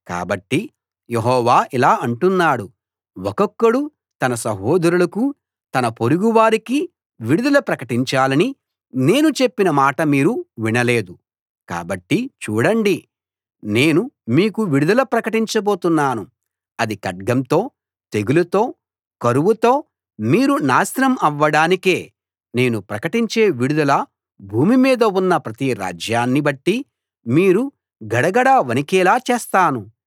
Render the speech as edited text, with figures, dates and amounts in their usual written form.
కాబట్టి యెహోవా ఇలా అంటున్నాడు, ఒక్కొక్కడు తన సహోదరులకూ తన పొరుగువారికీ విడుదల ప్రకటించాలని నేను చెప్పిన మాట మీరు వినలేదు కాబట్టి చూడండి నేను మీకు విడుదల ప్రకటించబోతున్నాను అది ఖడ్గంతో తెగులుతో కరువుతో మీరు నాశనం అవ్వడానికే నేను ప్రకటించే విడుదల భూమి మీద ఉన్న ప్రతి రాజ్యాన్ని బట్టి మీరు గడగడ వణికేలా చేస్తాను